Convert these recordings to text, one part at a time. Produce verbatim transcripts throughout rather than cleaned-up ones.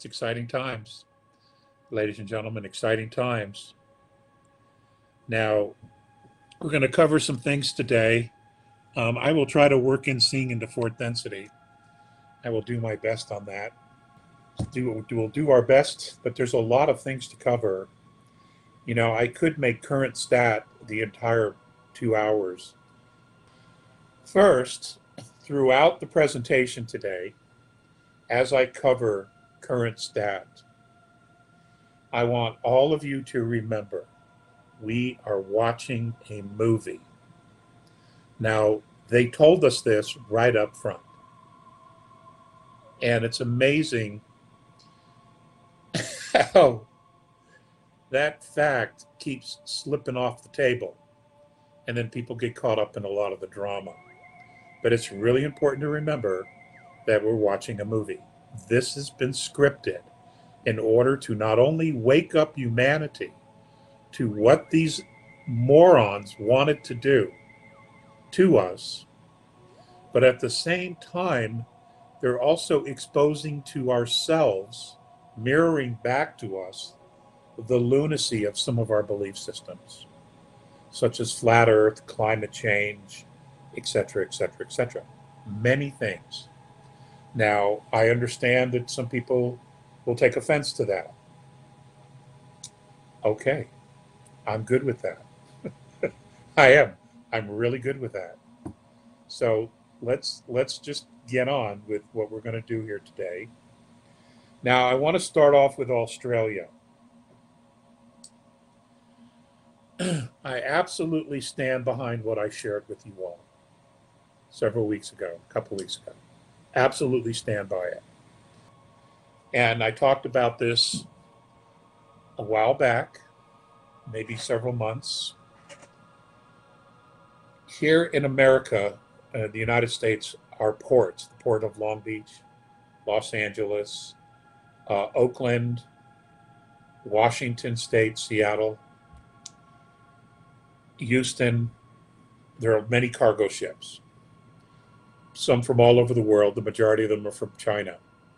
It's exciting times, ladies and gentlemen, exciting times. Now, we're going to cover some things today. Um, I will try to work in seeing into fourth density. I will do my best on that. Do, we'll do our best, but there's a lot of things to cover. You know, I could make current stat the entire two hours. First, throughout the presentation today, as I cover current stat, I want all of you to remember we are watching a movie. Now, they told us this right up front. And it's amazing how that fact keeps slipping off the table. And then people get caught up in a lot of the drama. But it's really important to remember that we're watching a movie. This has been scripted in order to not only wake up humanity to what these morons wanted to do to us, but at the same time, they're also exposing to ourselves, mirroring back to us, the lunacy of some of our belief systems, such as flat earth, climate change, et cetera, et cetera, et cetera. Many things. Now, I understand that some people will take offense to that. Okay, I'm good with that. I am. I'm really good with that. So let's let's just get on with what we're going to do here today. Now, I want to start off with Australia. I absolutely stand behind what I shared with you all several weeks ago, a couple weeks ago. Absolutely stand by it. And I talked about this a while back, maybe several months. Here in America, uh, the United States, our ports, the port of Long Beach, Los Angeles, uh, Oakland, Washington State, Seattle, Houston, there are many cargo ships, some from all over the world. The majority of them are from China.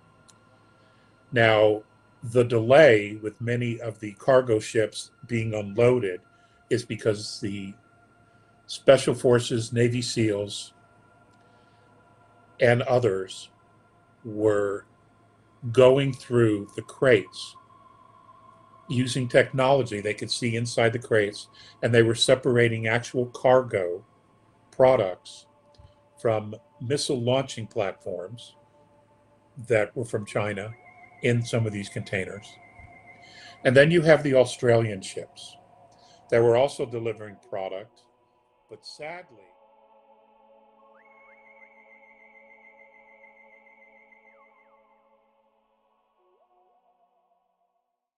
Now, the delay with many of the cargo ships being unloaded is because the Special Forces, Navy SEALs, and others were going through the crates using technology. They could see inside the crates, and they were separating actual cargo products from missile launching platforms that were from China in some of these containers. And then you have the Australian ships that were also delivering product, but sadly,